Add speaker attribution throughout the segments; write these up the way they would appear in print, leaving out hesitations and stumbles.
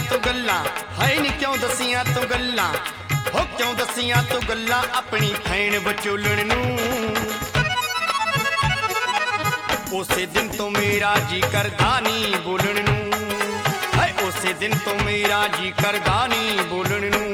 Speaker 1: तू गल्लां है नी क्यों दसियां तू गल्लां हो क्यों दसियां तू गल्लां अपनी भैन विचोलण नूं उसे दिन तो मेरा जी करदा नी बोलण नूं है उसे दिन तो मेरा जी करदा नी बोलण नूं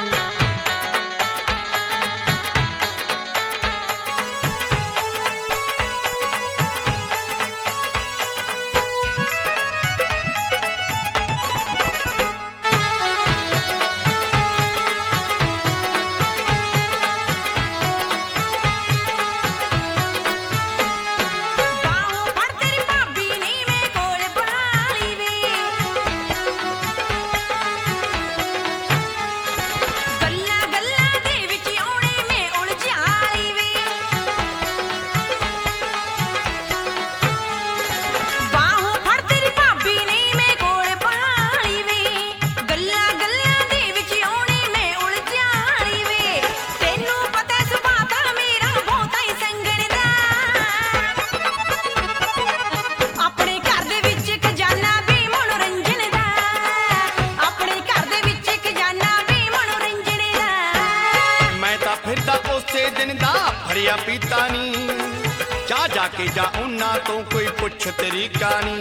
Speaker 1: भरिया पीता नी जा जाके जा उन्ना तो कोई पुछ तेरी कहानी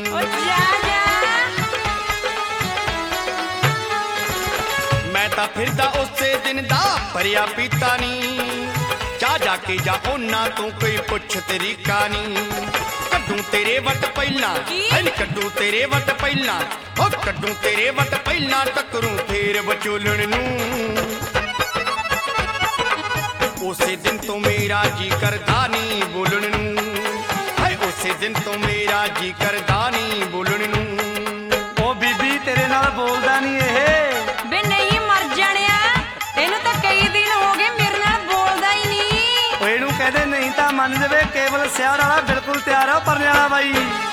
Speaker 1: मैं ता फिरदा उसे दिन दा भरिया पीता नी जा जाके जा उन्ना तो कोई पुछ तेरी कहानी कड्डू तेरे वट पहला कड्डू तेरे वट पहला ओ कड्डू तेरे वट पहला टकरू फेर विचोलण नूं उसे दिन तो मेरा जी करदा नी बोलण नूं है उसे दिन तो मेरा जी करदा नी बोलण नूं ओ बीबी तेरे नाल बोलदा नी
Speaker 2: बे नहीं मर जाणिया ਇਹਨੂੰ ਤਾਂ ਕਈ ਦਿਨ ਹੋ ਗਏ ਮੇਰੇ ਨਾਲ ਬੋਲਦਾ ਹੀ ਨਹੀਂ
Speaker 3: ਓ ਇਹਨੂੰ ਕਹਦੇ ਨਹੀਂ ਤਾਂ ਮੰਨ ਜਵੇ ਕੇਵਲ ਸਿਆਰ ਵਾਲਾ ਬਿਲਕੁਲ ਤਿਆਰ ਆ ਪਰਨੇ ਵਾਲਾ ਬਾਈ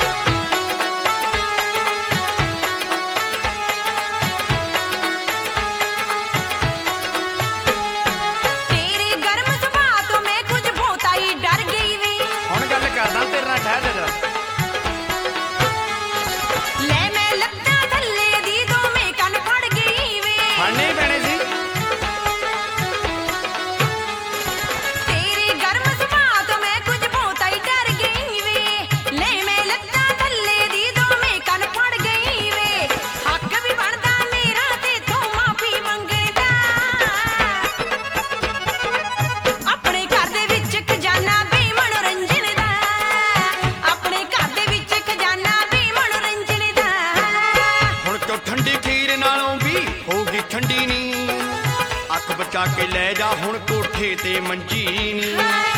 Speaker 1: के ले जा हुण कोठे ते मंजी नी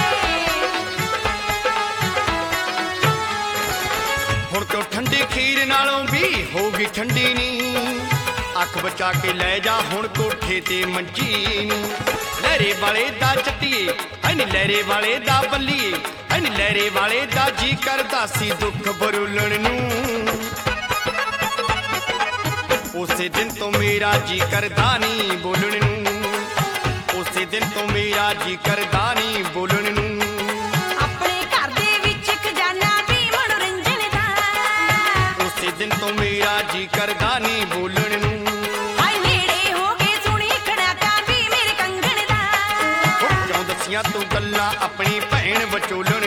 Speaker 1: हुण क्यों ठंडी खीर नालों भी होगी ठंडी नी अख बचा के ले जा हुण कोठे ते मंजी नी लहरे वाले दा चट्टिए हनी लहरे वाले दा बल्लिए हनी लहरे वाले दा जी करदा सी दुख बरोलण नूं उसे दिन तो मेरा जी करदा नी बोलण नूं उसे दिन तो मेरा जी करदा नी बोलण नूं
Speaker 2: अपने घर दे विच खजाना भी मनोरंजन दा
Speaker 1: उसे दिन तो मेरा जी करदा नी बोलण नूं
Speaker 2: हाय नेड़े हो गए सुनी खड़ाका भी मेरे कंगण दा
Speaker 1: क्यों दसियां तू गल्लां अपनी भैन विचोलण